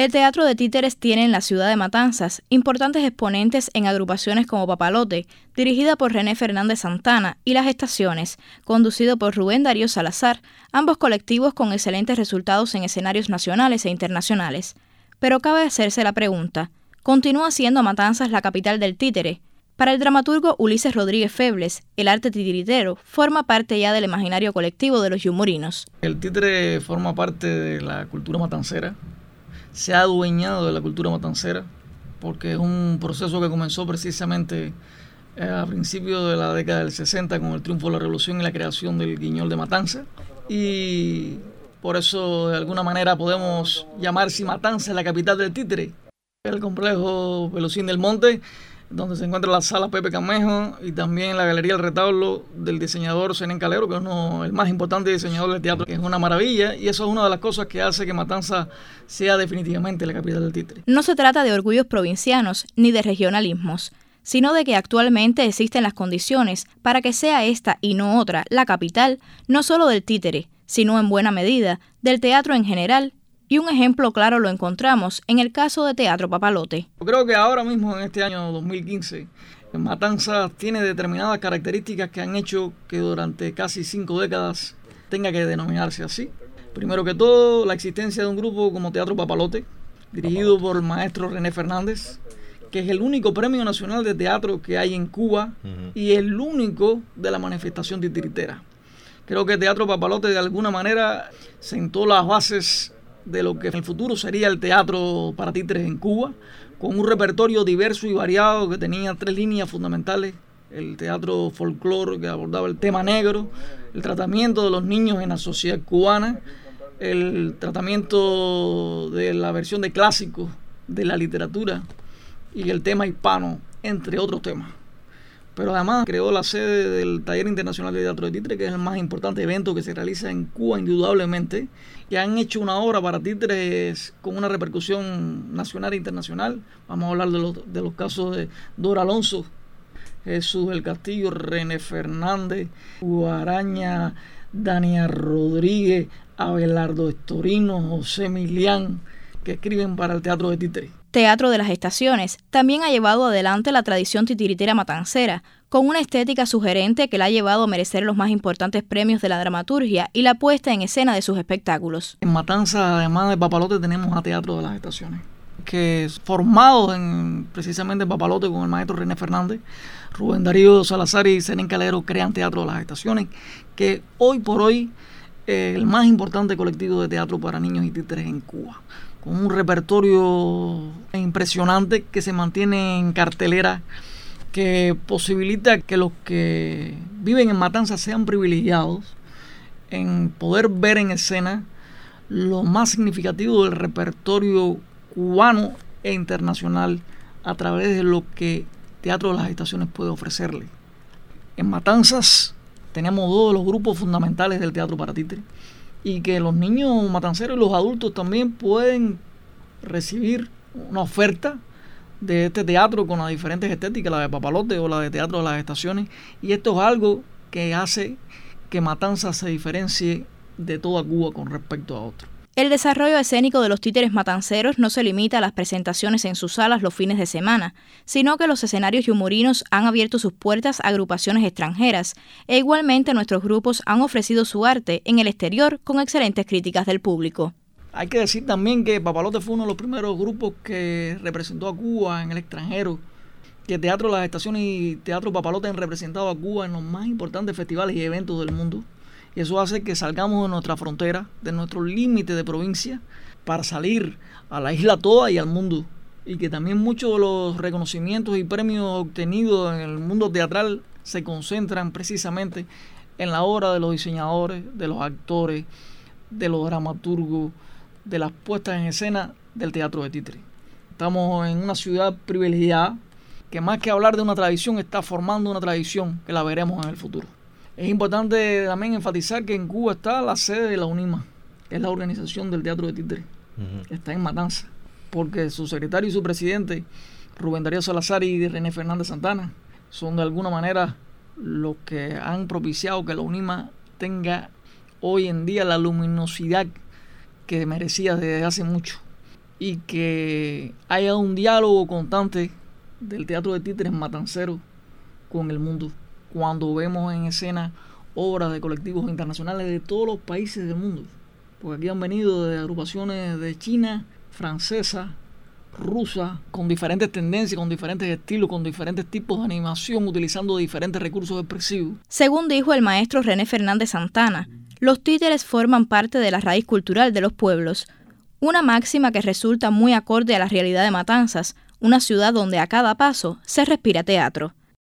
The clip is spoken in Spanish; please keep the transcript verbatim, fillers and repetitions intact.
El Teatro de Títeres tiene en la ciudad de Matanzas importantes exponentes en agrupaciones como Papalote, dirigida por René Fernández Santana, y Las Estaciones, conducido por Rubén Darío Salazar, ambos colectivos con excelentes resultados en escenarios nacionales e internacionales. Pero cabe hacerse la pregunta, ¿continúa siendo Matanzas la capital del títere? Para el dramaturgo Ulises Rodríguez Febles, el arte titiritero forma parte ya del imaginario colectivo de los yumurinos. El títere forma parte de la cultura matancera. Se ha adueñado de la cultura matancera porque es un proceso que comenzó precisamente eh, a principios de la década del sesenta con el triunfo de la revolución y la creación del Guiñol de Matanza, y por eso de alguna manera podemos llamar si Matanza es la capital del títere. El complejo Pelusín del Monte, donde se encuentra la sala Pepe Camejo y también la Galería El Retablo del diseñador Zenén Calero, que es uno, el más importante diseñador del teatro, que es una maravilla, y eso es una de las cosas que hace que Matanzas sea definitivamente la capital del títere. No se trata de orgullos provincianos ni de regionalismos, sino de que actualmente existen las condiciones para que sea esta y no otra la capital, no solo del títere, sino en buena medida del teatro en general. Y un ejemplo claro lo encontramos en el caso de Teatro Papalote. Yo creo que ahora mismo, en este año dos mil quince, Matanzas tiene determinadas características que han hecho que durante casi cinco décadas tenga que denominarse así. Primero que todo, la existencia de un grupo como Teatro Papalote, dirigido por el maestro René Fernández, que es el único premio nacional de teatro que hay en Cuba uh-huh. y el único de la manifestación titiritera. Creo que Teatro Papalote de alguna manera sentó las bases de lo que en el futuro sería el teatro para títeres en Cuba, con un repertorio diverso y variado que tenía tres líneas fundamentales: el teatro folclore, que abordaba el tema negro, el tratamiento de los niños en la sociedad cubana, el tratamiento de la versión de clásicos de la literatura y el tema hispano, entre otros temas. Pero además creó la sede del Taller Internacional de Teatro de Títere, que es el más importante evento que se realiza en Cuba indudablemente, y han hecho una obra para títeres con una repercusión nacional e internacional. Vamos a hablar de los, de los casos de Dora Alonso, Jesús del Castillo, René Fernández, Hugo Araña, Dania Rodríguez, Abelardo Estorino, José Milián, que escriben para el Teatro de Títere. Teatro de las Estaciones también ha llevado adelante la tradición titiritera matancera, con una estética sugerente que la ha llevado a merecer los más importantes premios de la dramaturgia y la puesta en escena de sus espectáculos. En Matanzas, además de Papalote, tenemos a Teatro de las Estaciones, que es formado en, precisamente en Papalote con el maestro René Fernández, Rubén Darío Salazar y Zenén Calero crean Teatro de las Estaciones, que hoy por hoy es el más importante colectivo de teatro para niños y títeres en Cuba, con un repertorio impresionante que se mantiene en cartelera, que posibilita que los que viven en Matanzas sean privilegiados en poder ver en escena lo más significativo del repertorio cubano e internacional a través de lo que Teatro de las Estaciones puede ofrecerle. En Matanzas tenemos dos de los grupos fundamentales del teatro para títere, y que los niños matanceros y los adultos también pueden recibir una oferta de este teatro con las diferentes estéticas, la de Papalote o la de Teatro de las Estaciones, y esto es algo que hace que Matanzas se diferencie de toda Cuba con respecto a otros. El desarrollo escénico de los títeres matanceros no se limita a las presentaciones en sus salas los fines de semana, sino que los escenarios yumurinos han abierto sus puertas a agrupaciones extranjeras, e igualmente nuestros grupos han ofrecido su arte en el exterior con excelentes críticas del público. Hay que decir también que Papalote fue uno de los primeros grupos que representó a Cuba en el extranjero, que Teatro de las Estaciones y Teatro Papalote han representado a Cuba en los más importantes festivales y eventos del mundo. Y eso hace que salgamos de nuestra frontera, de nuestro límite de provincia, para salir a la isla toda y al mundo. Y que también muchos de los reconocimientos y premios obtenidos en el mundo teatral se concentran precisamente en la obra de los diseñadores, de los actores, de los dramaturgos, de las puestas en escena del teatro de títere. Estamos en una ciudad privilegiada que, más que hablar de una tradición, está formando una tradición que la veremos en el futuro. Es importante también enfatizar que en Cuba está la sede de la UNIMA, que es la organización del teatro de títere. Uh-huh. Está en Matanzas, porque su secretario y su presidente, Rubén Darío Salazar y René Fernández Santana, son de alguna manera los que han propiciado que la UNIMA tenga hoy en día la luminosidad que merecía desde hace mucho. y que haya un diálogo constante del teatro de títeres matancero con el mundo. Cuando vemos en escena obras de colectivos internacionales de todos los países del mundo, porque aquí han venido de agrupaciones de China, francesa, rusa, con diferentes tendencias, con diferentes estilos, con diferentes tipos de animación, utilizando diferentes recursos expresivos. Según dijo el maestro René Fernández Santana, los títeres forman parte de la raíz cultural de los pueblos, una máxima que resulta muy acorde a la realidad de Matanzas, una ciudad donde a cada paso se respira teatro.